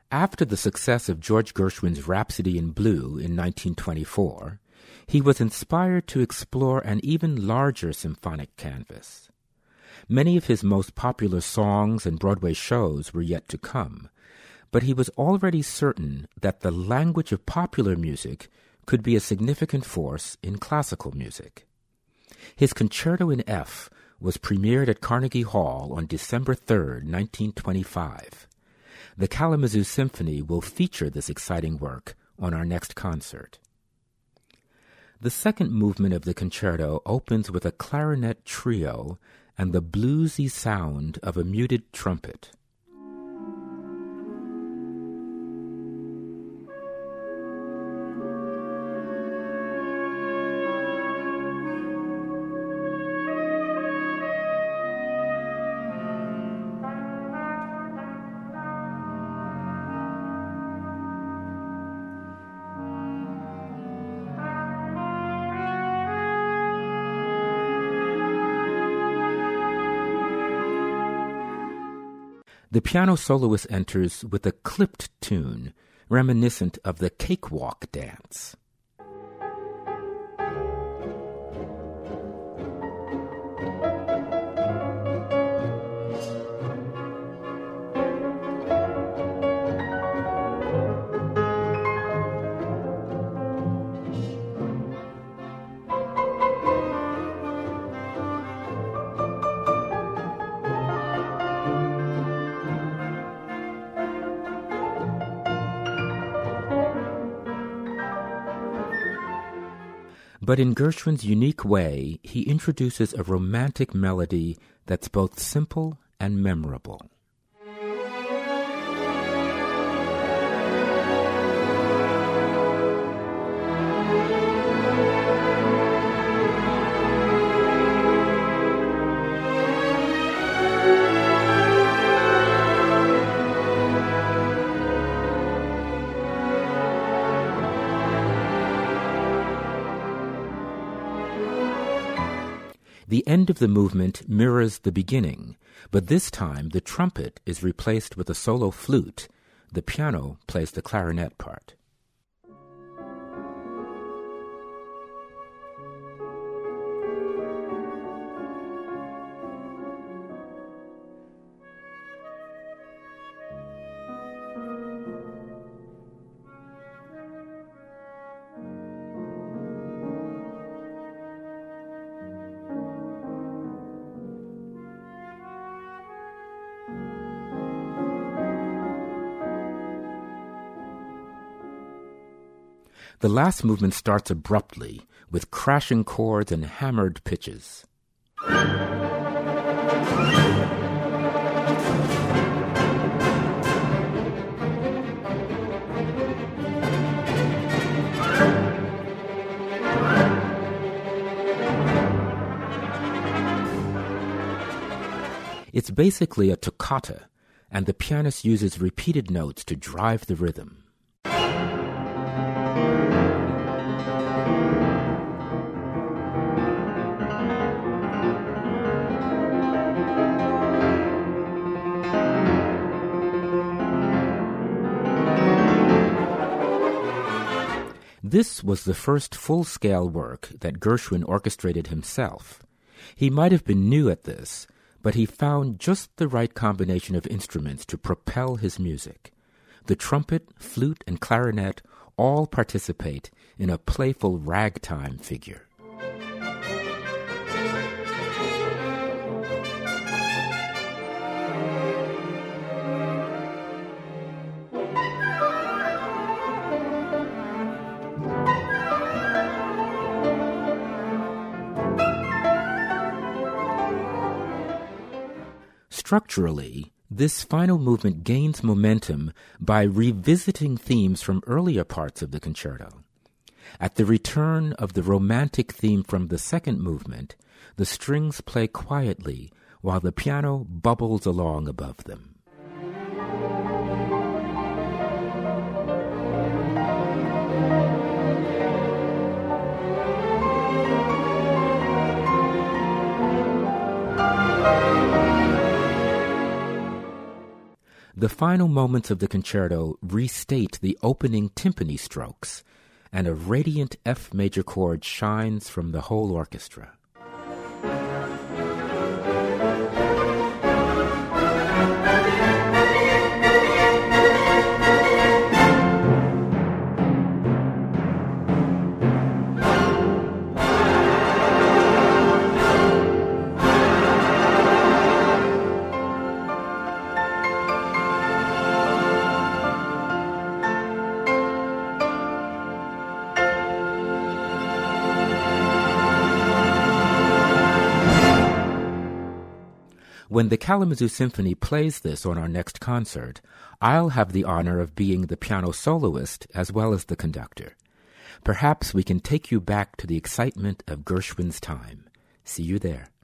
After the success of George Gershwin's Rhapsody in Blue in 1924, he was inspired to explore an even larger symphonic canvas. Many of his most popular songs and Broadway shows were yet to come, but he was already certain that the language of popular music could be a significant force in classical music. His Concerto in F was premiered at Carnegie Hall on December 3, 1925. The Kalamazoo Symphony will feature this exciting work on our next concert. The second movement of the concerto opens with a clarinet trio and the bluesy sound of a muted trumpet. The piano soloist enters with a clipped tune, reminiscent of the cakewalk dance. But in Gershwin's unique way, he introduces a romantic melody that's both simple and memorable. The end of the movement mirrors the beginning, but this time the trumpet is replaced with a solo flute. The piano plays the clarinet part. The last movement starts abruptly, with crashing chords and hammered pitches. It's basically a toccata, and the pianist uses repeated notes to drive the rhythm. This was the first full-scale work that Gershwin orchestrated himself. He might have been new at this, but he found just the right combination of instruments to propel his music. The trumpet, flute, and clarinet all participate in a playful ragtime figure. Structurally, this final movement gains momentum by revisiting themes from earlier parts of the concerto. At the return of the romantic theme from the second movement, the strings play quietly while the piano bubbles along above them. The final moments of the concerto restate the opening timpani strokes, and a radiant F major chord shines from the whole orchestra. When the Kalamazoo Symphony plays this on our next concert, I'll have the honor of being the piano soloist as well as the conductor. Perhaps we can take you back to the excitement of Gershwin's time. See you there.